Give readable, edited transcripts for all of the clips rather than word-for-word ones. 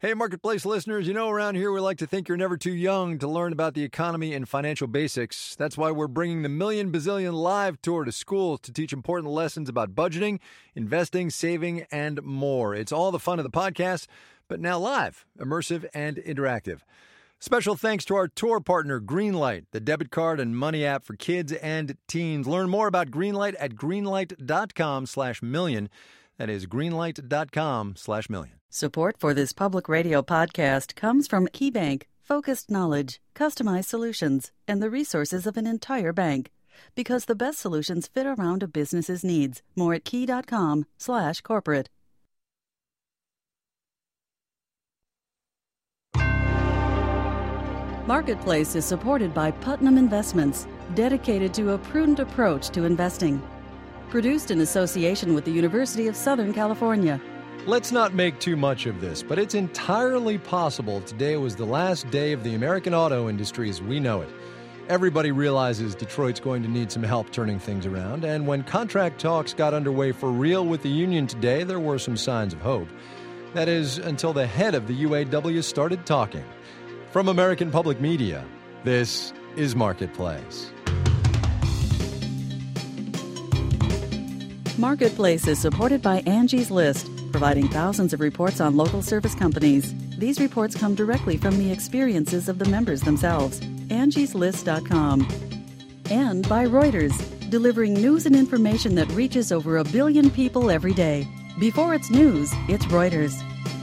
Hey, Marketplace listeners, around here we like to think you're never too young to learn about the economy and financial basics. That's why we're bringing the Million Bazillion Live Tour to schools to teach important lessons about budgeting, investing, saving, and more. It's all the fun of the podcast, but now live, immersive, and interactive. Special thanks to our tour partner, Greenlight, the debit card and money app for kids and teens. Learn more about Greenlight at greenlight.com/million. That is greenlight.com/million. Support for this public radio podcast comes from KeyBank, focused knowledge, customized solutions, and the resources of an entire bank. Because the best solutions fit around a business's needs. More at key.com/corporate. Marketplace is supported by Putnam Investments, dedicated to a prudent approach to investing. Produced in association with the University of Southern California. Let's not make too much of this, but it's entirely possible today was the last day of the American auto industry as we know it. Everybody realizes Detroit's going to need some help turning things around, and when contract talks got underway for real with the union today, there were some signs of hope. That is, until the head of the UAW started talking. From American Public Media, this is Marketplace. Marketplace is supported by Angie's List, providing thousands of reports on local service companies. These reports come directly from the experiences of the members themselves. Angie'sList.com. And by Reuters, delivering news and information that reaches over 1 billion people every day. Before it's news, it's Reuters.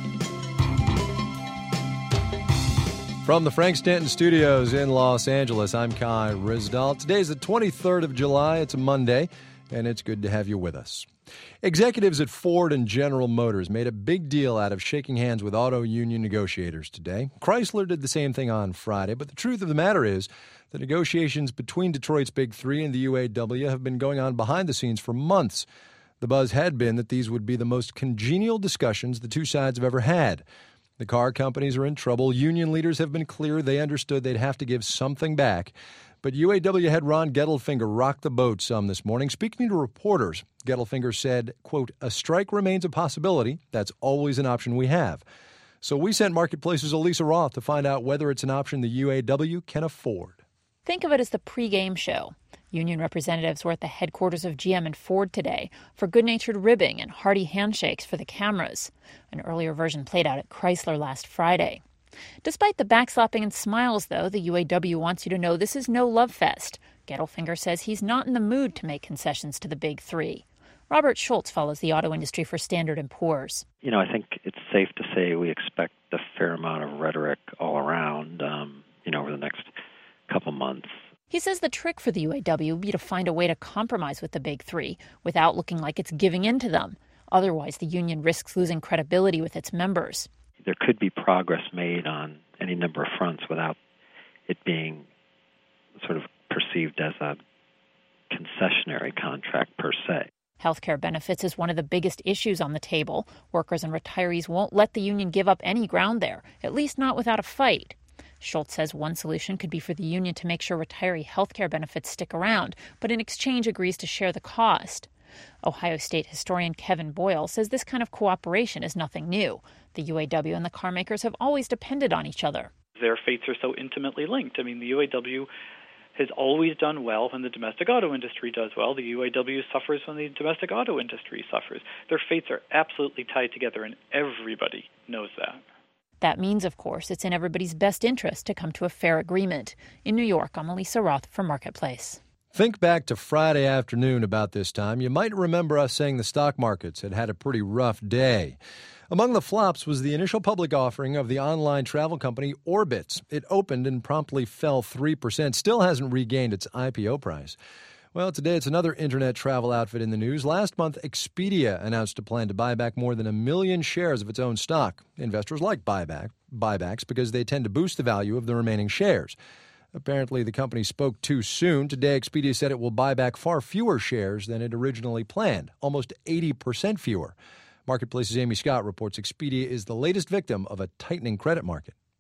From the Frank Stanton Studios in Los Angeles, I'm Kai Ryssdal. Today's the 23rd of July. It's a Monday, and it's good to have you with us. Executives at Ford and General Motors made a big deal out of shaking hands with auto union negotiators today. Chrysler did the same thing on Friday, but the truth of the matter is the negotiations between Detroit's Big Three and the UAW have been going on behind the scenes for months. The buzz had been that these would be the most congenial discussions the two sides have ever had. The car companies are in trouble. Union leaders have been clear they understood they'd have to give something back. But UAW head Ron Gettelfinger rocked the boat some this morning. Speaking to reporters, Gettelfinger said, quote, "A strike remains a possibility. That's always an option we have." So we sent Marketplace's Elisa Roth to find out whether it's an option the UAW can afford. Think of it as the pregame show. Union representatives were at the headquarters of GM and Ford today for good-natured ribbing and hearty handshakes for the cameras. An earlier version played out at Chrysler last Friday. Despite the backslapping and smiles, though, the UAW wants you to know this is no love fest. Gettelfinger says he's not in the mood to make concessions to the Big Three. Robert Schultz follows the auto industry for Standard & Poor's. I think it's safe to say we expect a fair amount of rhetoric all around, over the next couple months. He says the trick for the UAW would be to find a way to compromise with the Big Three without looking like it's giving in to them. Otherwise, the union risks losing credibility with its members. There could be progress made on any number of fronts without it being sort of perceived as a concessionary contract per se. Healthcare benefits is one of the biggest issues on the table. Workers and retirees won't let the union give up any ground there, at least not without a fight. Schultz says one solution could be for the union to make sure retiree healthcare benefits stick around, but in exchange agrees to share the cost. Ohio State historian Kevin Boyle says this kind of cooperation is nothing new. The UAW and the car makers have always depended on each other. Their fates are so intimately linked. The UAW has always done well when the domestic auto industry does well. The UAW suffers when the domestic auto industry suffers. Their fates are absolutely tied together, and everybody knows that. That means, of course, it's in everybody's best interest to come to a fair agreement. In New York, I'm Elisa Roth for Marketplace. Think back to Friday afternoon about this time. You might remember us saying the stock markets had had a pretty rough day. Among the flops was the initial public offering of the online travel company Orbitz. It opened and promptly fell 3%, still hasn't regained its IPO price. Well, today it's another internet travel outfit in the news. Last month, Expedia announced a plan to buy back more than 1 million shares of its own stock. Investors like buybacks because they tend to boost the value of the remaining shares. Apparently, the company spoke too soon. Today, Expedia said it will buy back far fewer shares than it originally planned, almost 80% fewer. Marketplace's Amy Scott reports Expedia is the latest victim of a tightening credit market.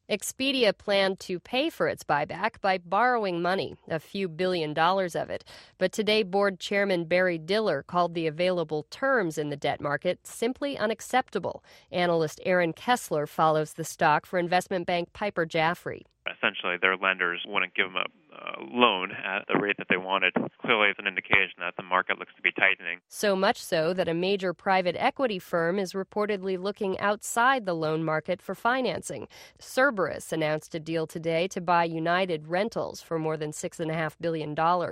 Expedia planned to pay for its buyback by borrowing money, a few $1 billion of it. But today, board chairman Barry Diller called the available terms in the debt market simply unacceptable. Analyst Aaron Kessler follows the stock for investment bank Piper Jaffray. Essentially, their lenders wouldn't give them a loan at the rate that they wanted. Clearly, it's an indication that the market looks to be tightening. So much so that a major private equity firm is reportedly looking outside the loan market for financing. Cerberus announced a deal today to buy United Rentals for more than $6.5 billion.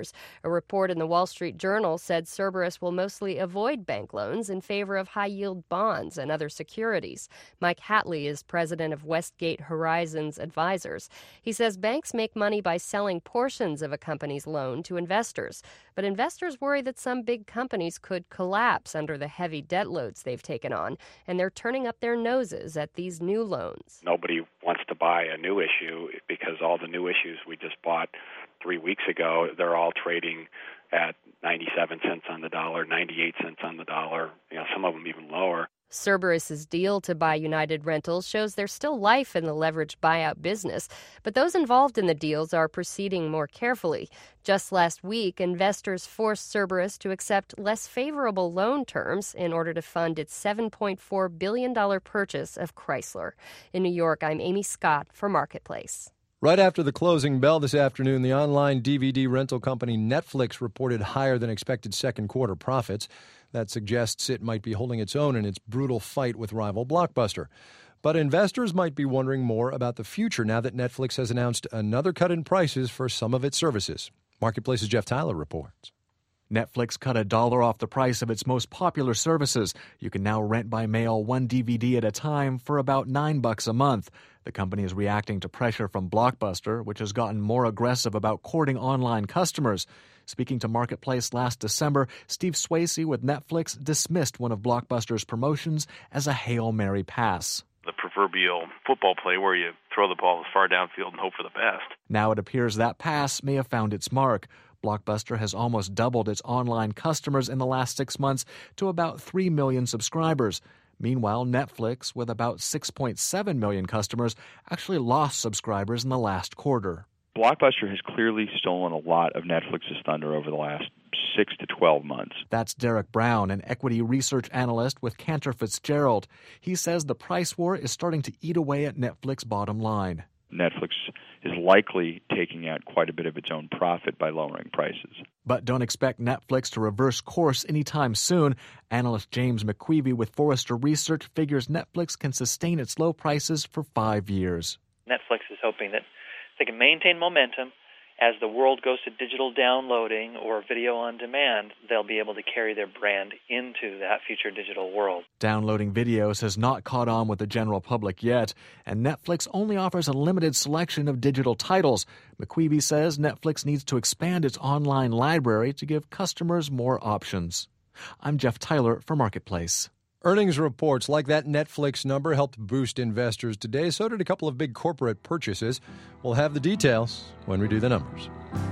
A report in the Wall Street Journal said Cerberus will mostly avoid bank loans in favor of high-yield bonds and other securities. Mike Hatley is president of Westgate Horizons Advisors. He says banks make money by selling portions of a company's loan to investors, but investors worry that some big companies could collapse under the heavy debt loads they've taken on, and they're turning up their noses at these new loans. Nobody wants to buy a new issue because all the new issues we just bought 3 weeks ago, they're all trading at 97 cents on the dollar, 98 cents on the dollar, some of them even lower. Cerberus's deal to buy United Rentals shows there's still life in the leveraged buyout business, but those involved in the deals are proceeding more carefully. Just last week, investors forced Cerberus to accept less favorable loan terms in order to fund its $7.4 billion purchase of Chrysler. In New York, I'm Amy Scott for Marketplace. Right after the closing bell this afternoon, the online DVD rental company Netflix reported higher than expected second quarter profits. That suggests it might be holding its own in its brutal fight with rival Blockbuster. But investors might be wondering more about the future now that Netflix has announced another cut in prices for some of its services. Marketplace's Jeff Tyler reports. Netflix cut $1 off the price of its most popular services. You can now rent by mail one DVD at a time for about $9 a month. The company is reacting to pressure from Blockbuster, which has gotten more aggressive about courting online customers. Speaking to Marketplace last December, Steve Swayze with Netflix dismissed one of Blockbuster's promotions as a Hail Mary pass. The proverbial football play where you throw the ball as far downfield and hope for the best. Now it appears that pass may have found its mark. Blockbuster has almost doubled its online customers in the last 6 months to about 3 million subscribers. Meanwhile, Netflix, with about 6.7 million customers, actually lost subscribers in the last quarter. Blockbuster has clearly stolen a lot of Netflix's thunder over the last 6 to 12 months. That's Derek Brown, an equity research analyst with Cantor Fitzgerald. He says the price war is starting to eat away at Netflix's bottom line. Netflix is likely taking out quite a bit of its own profit by lowering prices. But don't expect Netflix to reverse course anytime soon. Analyst James McQueevy with Forrester Research figures Netflix can sustain its low prices for 5 years. Netflix is hoping that they can maintain momentum. As the world goes to digital downloading or video on demand, they'll be able to carry their brand into that future digital world. Downloading videos has not caught on with the general public yet, and Netflix only offers a limited selection of digital titles. McQueevy says Netflix needs to expand its online library to give customers more options. I'm Jeff Tyler for Marketplace. Earnings reports like that Netflix number helped boost investors today. So did a couple of big corporate purchases. We'll have the details when we do the numbers.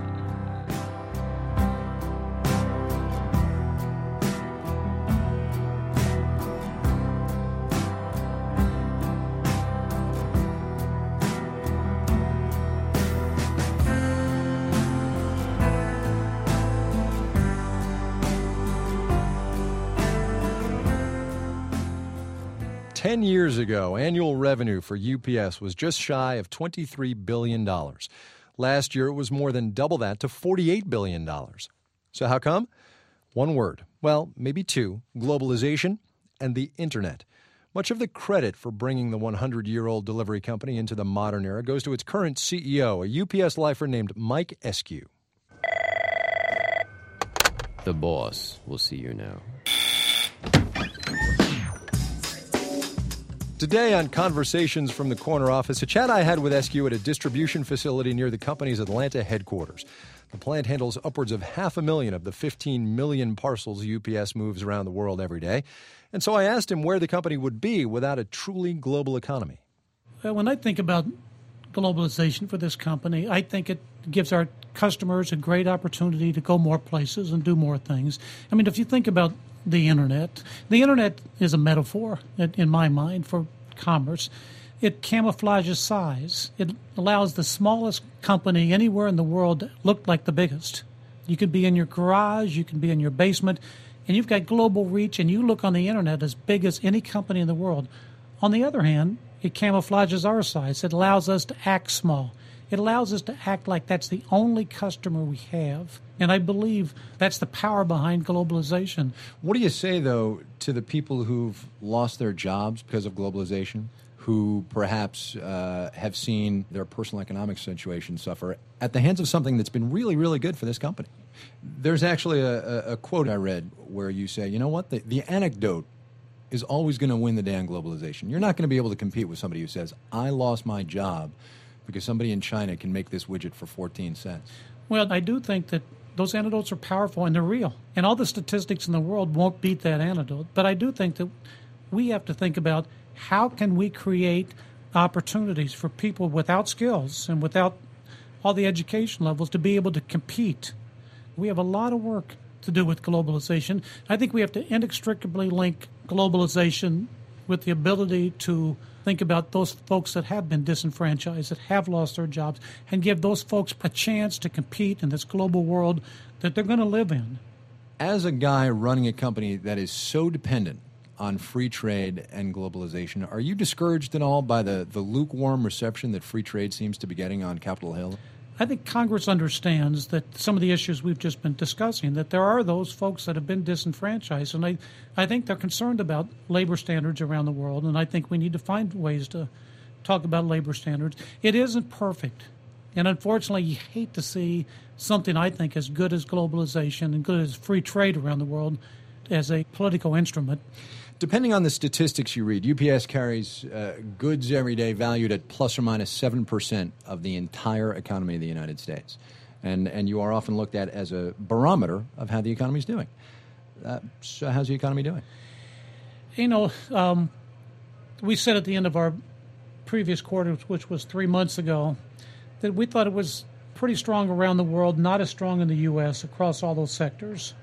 $10 years ago, annual revenue for UPS was just shy of $23 billion. Last year, it was more than double that to $48 billion. So how come? One word. Well, maybe two. Globalization and the Internet. Much of the credit for bringing the 100-year-old delivery company into the modern era goes to its current CEO, a UPS lifer named Mike Eskew. The boss will see you now. Today on Conversations from the Corner Office, a chat I had with Eskew at a distribution facility near the company's Atlanta headquarters. The plant handles upwards of 500,000 of the 15 million parcels UPS moves around the world every day. And so I asked him where the company would be without a truly global economy. Well, when I think about globalization for this company, I think it gives our customers a great opportunity to go more places and do more things. I mean, if you think about the Internet is a metaphor, in my mind, for commerce. It camouflages size. It allows the smallest company anywhere in the world to look like the biggest. You can be in your garage, you can be in your basement, and you've got global reach, and you look on the internet as big as any company in the world. On the other hand, it camouflages our size. It allows us to act small. It allows us to act like that's the only customer we have. And I believe that's the power behind globalization. What do you say, though, to the people who've lost their jobs because of globalization, who perhaps have seen their personal economic situation suffer at the hands of something that's been really, really good for this company? There's actually a quote I read where you say, you know what, the anecdote is always going to win the day on globalization. You're not going to be able to compete with somebody who says, I lost my job because somebody in China can make this widget for 14 cents. Well, I do think that those anecdotes are powerful and they're real. And all the statistics in the world won't beat that anecdote. But I do think that we have to think about how can we create opportunities for people without skills and without all the education levels to be able to compete. We have a lot of work to do with globalization. I think we have to inextricably link globalization with the ability to think about those folks that have been disenfranchised, that have lost their jobs, and give those folks a chance to compete in this global world that they're going to live in. As a guy running a company that is so dependent on free trade and globalization, are you discouraged at all by the lukewarm reception that free trade seems to be getting on Capitol Hill? I think Congress understands that some of the issues we've just been discussing, that there are those folks that have been disenfranchised, and I think they're concerned about labor standards around the world, and I think we need to find ways to talk about labor standards. It isn't perfect, and unfortunately you hate to see something I think as good as globalization and good as free trade around the world as a political instrument. Depending on the statistics you read, UPS carries goods every day valued at plus or minus 7% of the entire economy of the United States. And you are often looked at as a barometer of how the economy is doing. So how's the economy doing? You know, we said at the end of our previous quarter, which was 3 months ago, that we thought it was pretty strong around the world, not as strong in the U.S. across all those sectors.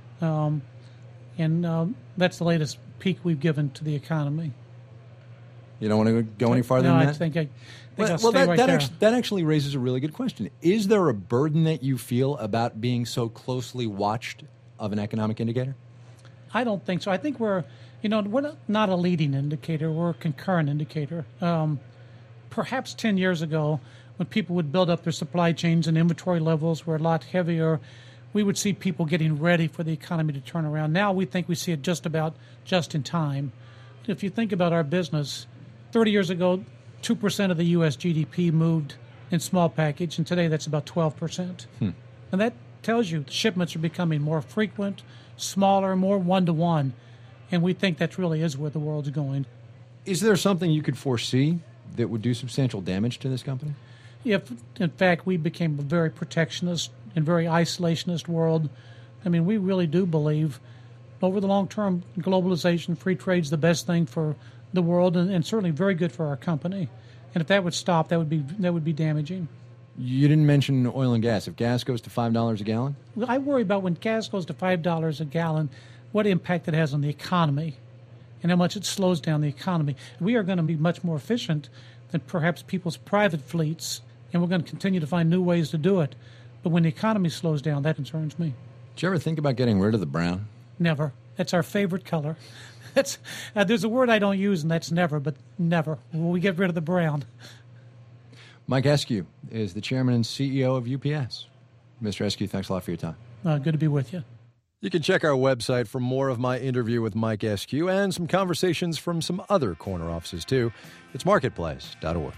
And that's the latest peak we've given to the economy. You don't want to go any farther than that? I think I'll well, stay right there. That actually raises a really good question. Is there a burden that you feel about being so closely watched of an economic indicator? I don't think so. I think we're not a leading indicator. We're a concurrent indicator. Perhaps 10 years ago, when people would build up their supply chains and inventory levels were a lot heavier, we would see people getting ready for the economy to turn around. Now we think we see it just in time. If you think about our business, 30 years ago, 2% of the U.S. GDP moved in small package, and today that's about 12%. And that tells you shipments are becoming more frequent, smaller, more one-to-one, and we think that really is where the world's going. Is there something you could foresee that would do substantial damage to this company? If, in fact, we became a very protectionist and very isolationist world, I mean, we really do believe over the long term, globalization, free trade is the best thing for the world and certainly very good for our company. And if that would stop, that would be damaging. You didn't mention oil and gas. If gas goes to $5 a gallon? Well, I worry about when gas goes to $5 a gallon, what impact it has on the economy and how much it slows down the economy. We are going to be much more efficient than perhaps people's private fleets, and we're going to continue to find new ways to do it. But when the economy slows down, that concerns me. Did you ever think about getting rid of the brown? Never. That's our favorite color. There's a word I don't use, and that's never, but never will we get rid of the brown. Mike Eskew is the chairman and CEO of UPS. Mr. Eskew, thanks a lot for your time. Good to be with you. You can check our website for more of my interview with Mike Eskew and some conversations from some other corner offices, too. It's marketplace.org.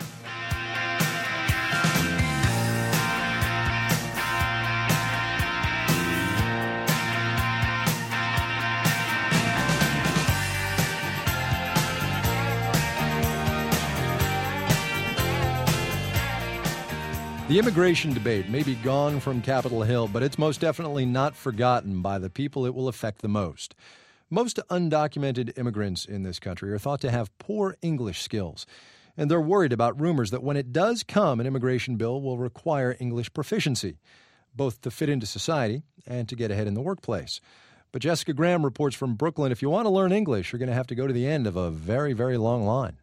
The immigration debate may be gone from Capitol Hill, but it's most definitely not forgotten by the people it will affect the most. Most undocumented immigrants in this country are thought to have poor English skills, and they're worried about rumors that when it does come, an immigration bill will require English proficiency, both to fit into society and to get ahead in the workplace. But Jessica Graham reports from Brooklyn, if you want to learn English, you're going to have to go to the end of a very, very long line.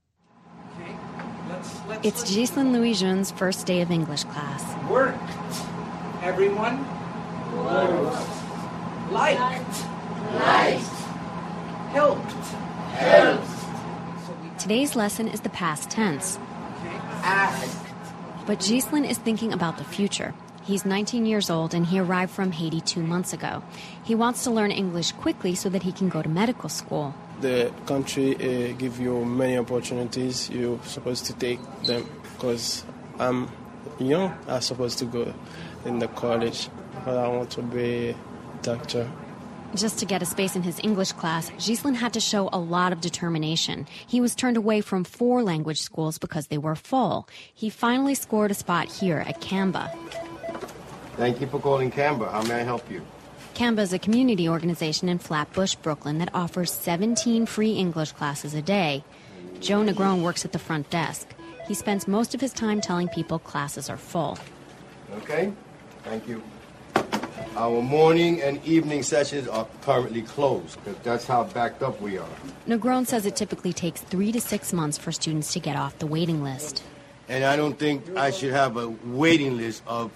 It's Ghislaine Louis-Jeun's first day of English class. Worked. Everyone? Worked. Liked. Helped. Today's lesson is the past tense. Asked. But Ghislaine is thinking about the future. He's 19 years old and he arrived from Haiti 2 months ago. He wants to learn English quickly so that he can go to medical school. The country gives you many opportunities. You're supposed to take them because I'm young. I'm supposed to go in the college, but I want to be a doctor. Just to get a space in his English class, Ghislaine had to show a lot of determination. He was turned away from 4 language schools because they were full. He finally scored a spot here at Canva. Thank you for calling Canva. How may I help you? Canva is a community organization in Flatbush, Brooklyn that offers 17 free English classes a day. Joe Negron works at the front desk. He spends most of his time telling people classes are full. Okay, thank you. Our morning and evening sessions are currently closed, because that's how backed up we are. Negron says it typically takes 3 to 6 months for students to get off the waiting list. And I don't think I should have a waiting list of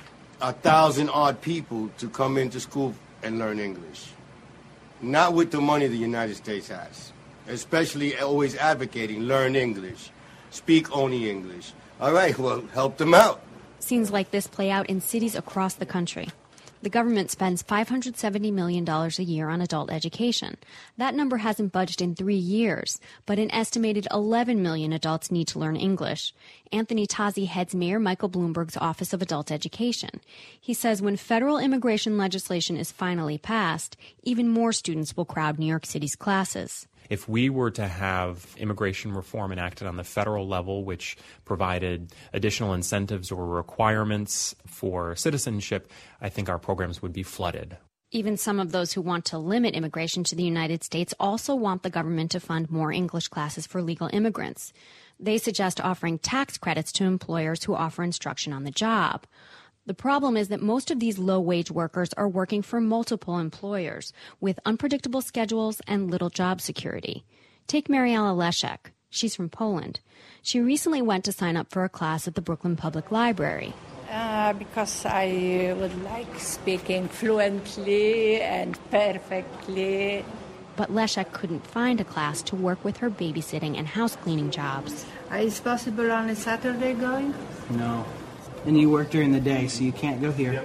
1,000-odd people to come into school and learn English. Not with the money the United States has. Especially always advocating learn English, speak only English. All right, well, help them out. Scenes like this play out in cities across the country. The government spends $570 million a year on adult education. That number hasn't budged in 3 years, but an estimated 11 million adults need to learn English. Anthony Tazi heads Mayor Michael Bloomberg's Office of Adult Education. He says when federal immigration legislation is finally passed, even more students will crowd New York City's classes. If we were to have immigration reform enacted on the federal level, which provided additional incentives or requirements for citizenship, I think our programs would be flooded. Even some of those who want to limit immigration to the United States also want the government to fund more English classes for legal immigrants. They suggest offering tax credits to employers who offer instruction on the job. The problem is that most of these low-wage workers are working for multiple employers with unpredictable schedules and little job security. Take Mariela Leszek. She's from Poland. She recently went to sign up for a class at the Brooklyn Public Library. Because I would like speaking fluently and perfectly. But Leszek couldn't find a class to work with her babysitting and house cleaning jobs. Is it possible on a Saturday going? No. And you work during the day, so you can't go here.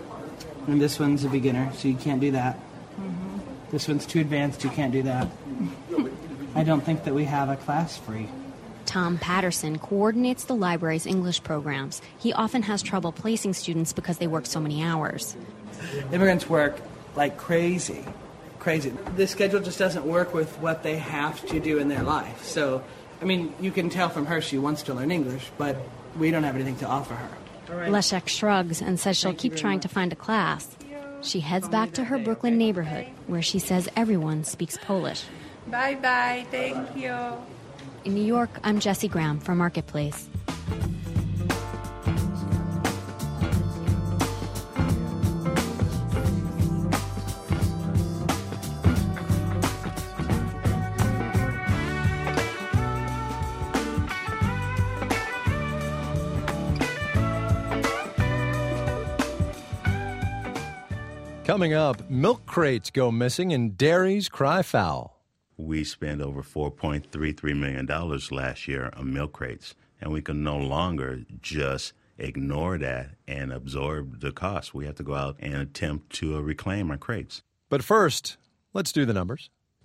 And this one's a beginner, so you can't do that. Mm-hmm. This one's too advanced, you can't do that. I don't think that we have a class free. Tom Patterson coordinates the library's English programs. He often has trouble placing students because they work so many hours. Immigrants work like crazy. The schedule just doesn't work with what they have to do in their life. So, I mean, you can tell from her she wants to learn English, but we don't have anything to offer her. Leszek shrugs and says she'll keep trying to find a class. She heads back to her Brooklyn neighborhood, where she says everyone speaks Polish. Bye-bye, thank you. In New York, I'm Jessie Graham for Marketplace. Coming up, milk crates go missing and dairies cry foul. We spent over $4.33 million last year on milk crates, and we can no longer just ignore that and absorb the cost. We have to go out and attempt to reclaim our crates. But first, let's do the numbers.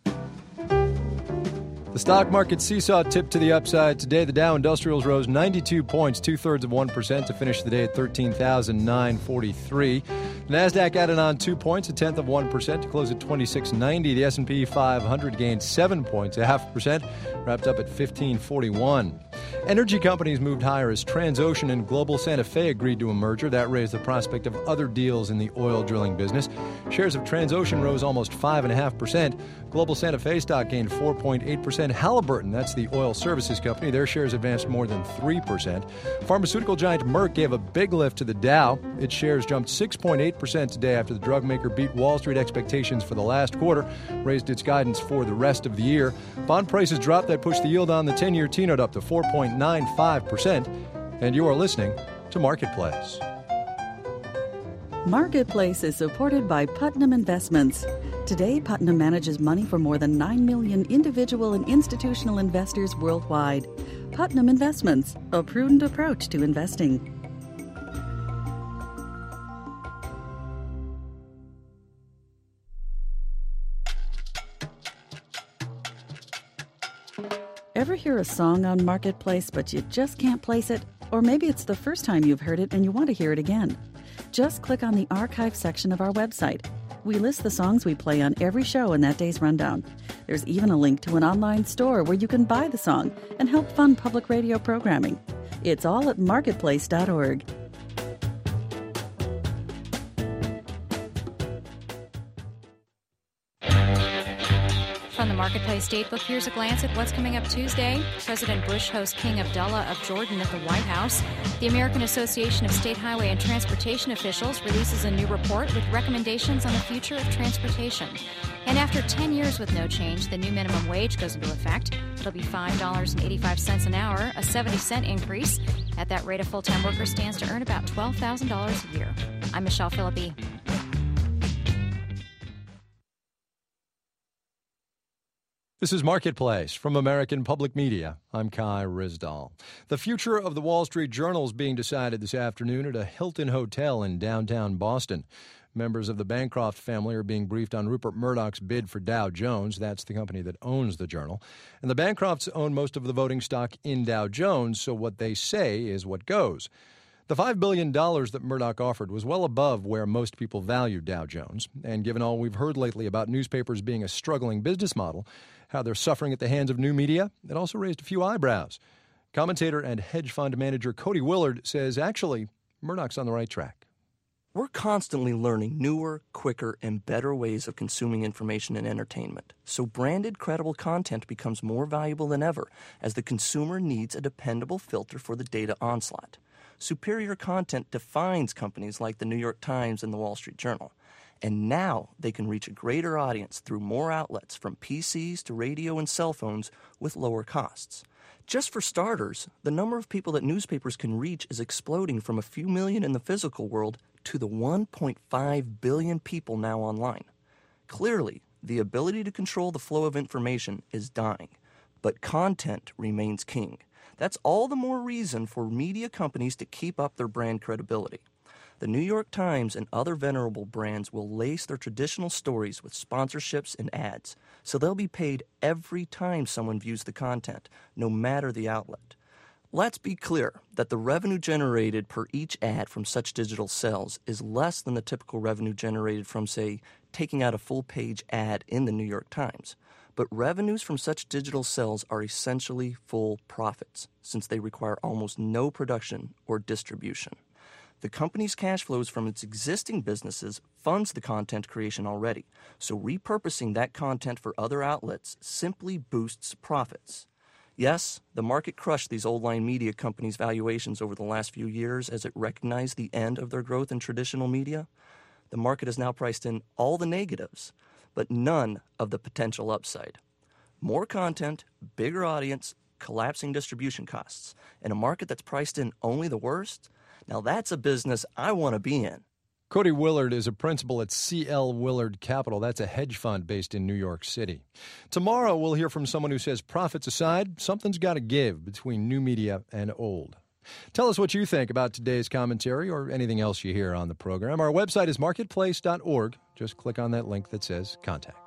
The stock market seesaw tipped to the upside today. The Dow Industrials rose 92 points, 0.2% to finish the day at 13,943. The Nasdaq added on 2 points, 0.1% to close at 2690. The S&P 500 gained 7 points, 0.5%, wrapped up at 1541. Energy companies moved higher as Transocean and Global Santa Fe agreed to a merger. That raised the prospect of other deals in the oil drilling business. Shares of Transocean rose almost 5.5%. Global Santa Fe stock gained 4.8%. Halliburton, that's the oil services company, their shares advanced more than 3%. Pharmaceutical giant Merck gave a big lift to the Dow. Its shares jumped 6.8% today after the drug maker beat Wall Street expectations for the last quarter, raised its guidance for the rest of the year. Bond prices dropped. That pushed the yield on the 10-year T-note up to 4.95%. And you are listening to Marketplace. Marketplace is supported by Putnam Investments. Today, Putnam manages money for more than 9 million individual and institutional investors worldwide. Putnam Investments, a prudent approach to investing. Ever hear a song on Marketplace but you just can't place it? Or maybe it's the first time you've heard it and you want to hear it again. Just click on the archive section of our website. We list the songs we play on every show in that day's rundown. There's even a link to an online store where you can buy the song and help fund public radio programming. It's all at marketplace.org. From the Marketplace Datebook, here's a glance at what's coming up Tuesday. President Bush hosts King Abdullah of Jordan at the White House. The American Association of State Highway and Transportation Officials releases a new report with recommendations on the future of transportation. And after 10 years with no change, the new minimum wage goes into effect. It'll be $5.85 an hour, a 70-cent increase. At that rate, a full-time worker stands to earn about $12,000 a year. I'm Michelle Philippi. This is Marketplace from American Public Media. I'm Kai Ryssdal. The future of the Wall Street Journal is being decided this afternoon at a Hilton Hotel in downtown Boston. Members of the Bancroft family are being briefed on Rupert Murdoch's bid for Dow Jones. That's the company that owns the Journal. And the Bancrofts own most of the voting stock in Dow Jones, so what they say is what goes. The $5 billion that Murdoch offered was well above where most people value Dow Jones. And given all we've heard lately about newspapers being a struggling business model, how they're suffering at the hands of new media, it also raised a few eyebrows. Commentator and hedge fund manager Cody Willard says, actually, Murdoch's on the right track. We're constantly learning newer, quicker, and better ways of consuming information and entertainment. So branded, credible content becomes more valuable than ever as the consumer needs a dependable filter for the data onslaught. Superior content defines companies like the New York Times and the Wall Street Journal. And now they can reach a greater audience through more outlets from PCs to radio and cell phones with lower costs. Just for starters, the number of people that newspapers can reach is exploding from a few million in the physical world to the 1.5 billion people now online. Clearly, the ability to control the flow of information is dying, but content remains king. That's all the more reason for media companies to keep up their brand credibility. The New York Times and other venerable brands will lace their traditional stories with sponsorships and ads, so they'll be paid every time someone views the content, no matter the outlet. Let's be clear that the revenue generated per each ad from such digital sales is less than the typical revenue generated from, say, taking out a full-page ad in the New York Times. But revenues from such digital sales are essentially full profits, since they require almost no production or distribution. The company's cash flows from its existing businesses funds the content creation already, so repurposing that content for other outlets simply boosts profits. Yes, the market crushed these old-line media companies' valuations over the last few years as it recognized the end of their growth in traditional media. The market has now priced in all the negatives, but none of the potential upside. More content, bigger audience, collapsing distribution costs, and a market that's priced in only the worst? Now that's a business I want to be in. Cody Willard is a principal at C.L. Willard Capital. That's a hedge fund based in New York City. Tomorrow, we'll hear from someone who says profits aside, something's got to give between new media and old. Tell us what you think about today's commentary or anything else you hear on the program. Our website is marketplace.org. Just click on that link that says Contact.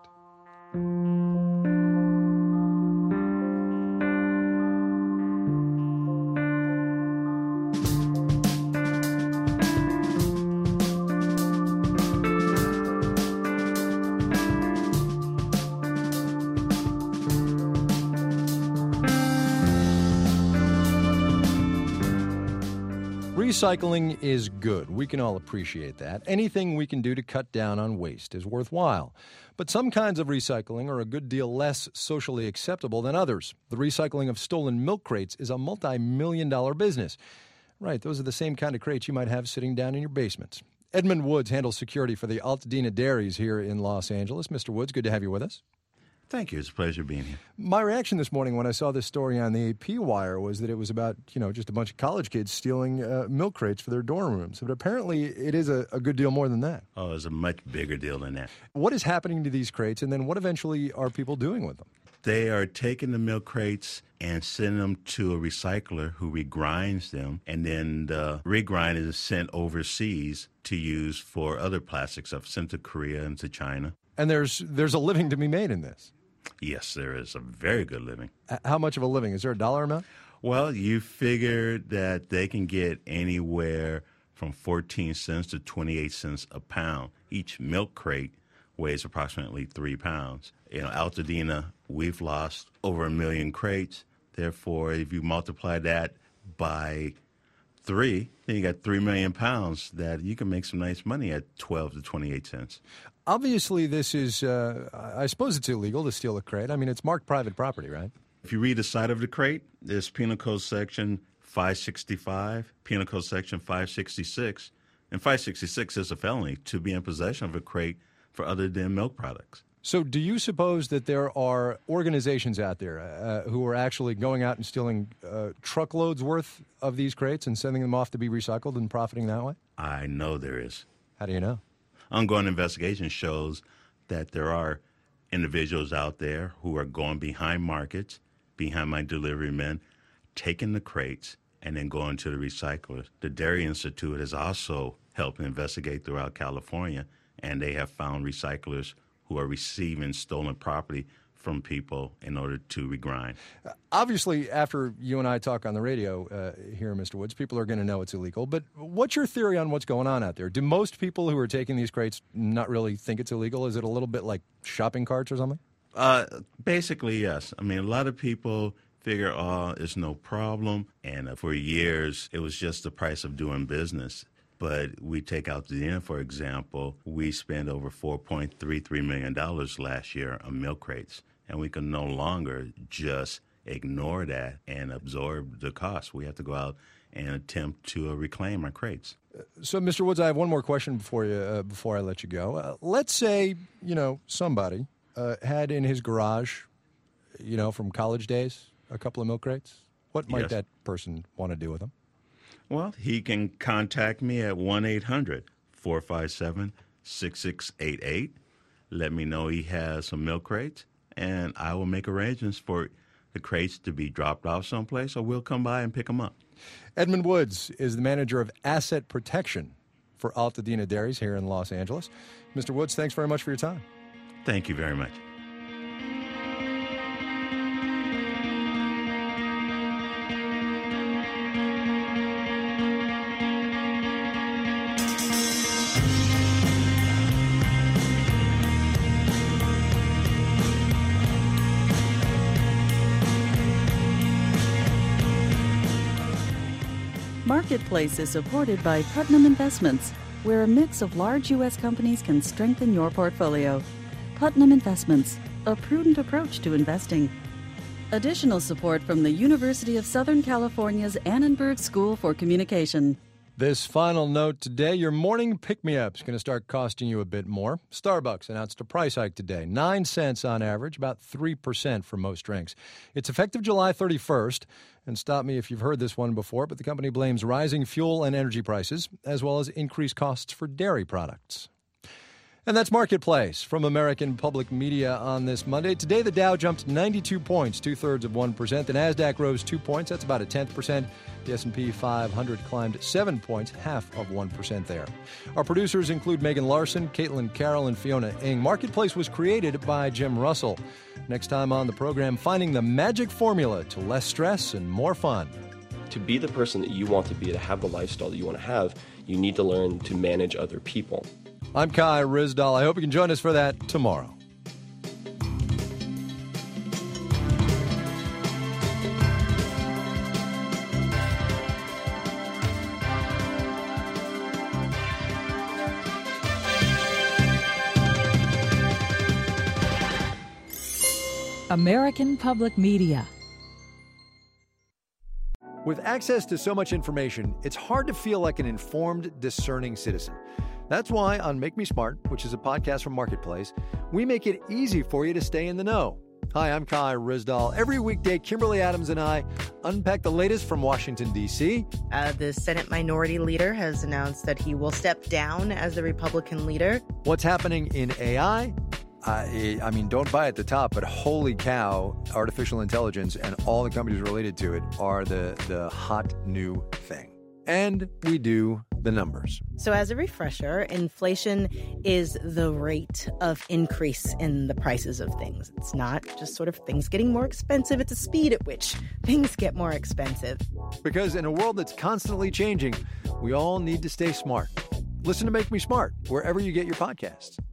Recycling is good. We can all appreciate that. Anything we can do to cut down on waste is worthwhile. But some kinds of recycling are a good deal less socially acceptable than others. The recycling of stolen milk crates is a multi-million-dollar business. Right, those are the same kind of crates you might have sitting down in your basement. Edmund Woods handles security for the Altadena Dairies here in Los Angeles. Mr. Woods, good to have you with us. Thank you. It's a pleasure being here. My reaction this morning when I saw this story on the AP Wire was that it was about, just a bunch of college kids stealing milk crates for their dorm rooms. But apparently it is a good deal more than that. Oh, it's a much bigger deal than that. What is happening to these crates, and then what eventually are people doing with them? They are taking the milk crates and sending them to a recycler who regrinds them, and then the regrind is sent overseas to use for other plastics, sent to Korea and to China. And there's a living to be made in this. Yes, there is a very good living. How much of a living? Is there a dollar amount? Well, you figure that they can get anywhere from 14 cents to 28 cents a pound. Each milk crate weighs approximately 3 pounds. Altadena, we've lost over 1 million crates. Therefore, if you multiply that by 3, then you got 3 million pounds that you can make some nice money at 12 to 28 cents. Obviously, this is, I suppose it's illegal to steal a crate. I mean, it's marked private property, right? If you read the side of the crate, there's Penal Code Section 565, Penal Code Section 566, and 566 is a felony to be in possession of a crate for other than milk products. So do you suppose that there are organizations out there who are actually going out and stealing truckloads worth of these crates and sending them off to be recycled and profiting that way? I know there is. How do you know? Ongoing investigation shows that there are individuals out there who are going behind markets, behind my delivery men, taking the crates and then going to the recyclers. The Dairy Institute has also helped investigate throughout California, and they have found recyclers who are receiving stolen property from people in order to regrind. Obviously, after you and I talk on the radio here, Mr. Woods, people are going to know it's illegal. But what's your theory on what's going on out there? Do most people who are taking these crates not really think it's illegal? Is it a little bit like shopping carts or something? Basically, yes. I mean, a lot of people figure, it's no problem. And for years, it was just the price of doing business. But we take Altadena, for example, we spent over $4.33 million last year on milk crates. And we can no longer just ignore that and absorb the cost. We have to go out and attempt to reclaim our crates. So, Mr. Woods, I have one more question before I let you go. Let's say, somebody had in his garage, from college days, a couple of milk crates. What might that person want to do with them? Well, he can contact me at 1-800-457-6688. Let me know he has some milk crates, and I will make arrangements for the crates to be dropped off someplace, or we'll come by and pick them up. Edmund Woods is the manager of asset protection for Altadena Dairies here in Los Angeles. Mr. Woods, thanks very much for your time. Thank you very much. Marketplace is supported by Putnam Investments, where a mix of large U.S. companies can strengthen your portfolio. Putnam Investments, a prudent approach to investing. Additional support from the University of Southern California's Annenberg School for Communication. This final note today, your morning pick-me-up is going to start costing you a bit more. Starbucks announced a price hike today, 9 cents on average, about 3% for most drinks. It's effective July 31st. And stop me if you've heard this one before, but the company blames rising fuel and energy prices, as well as increased costs for dairy products. And that's Marketplace from American Public Media on this Monday. Today, the Dow jumped 92 points, 2/3%. The NASDAQ rose 2 points. That's about 0.1%. The S&P 500 climbed 7 points, 0.5% there. Our producers include Megan Larson, Caitlin Carroll, and Fiona Ng. Marketplace was created by Jim Russell. Next time on the program, finding the magic formula to less stress and more fun. To be the person that you want to be, to have the lifestyle that you want to have, you need to learn to manage other people. I'm Kai Ryssdal. I hope you can join us for that tomorrow. American Public Media. With access to so much information, it's hard to feel like an informed, discerning citizen. That's why on Make Me Smart, which is a podcast from Marketplace, we make it easy for you to stay in the know. Hi, I'm Kai Ryssdal. Every weekday, Kimberly Adams and I unpack the latest from Washington, D.C. The Senate Minority Leader has announced that he will step down as the Republican leader. What's happening in AI? I mean, don't buy at the top, but holy cow, artificial intelligence and all the companies related to it are the hot new thing. And we do the numbers. So as a refresher, inflation is the rate of increase in the prices of things. It's not just sort of things getting more expensive. It's the speed at which things get more expensive. Because in a world that's constantly changing, we all need to stay smart. Listen to Make Me Smart wherever you get your podcasts.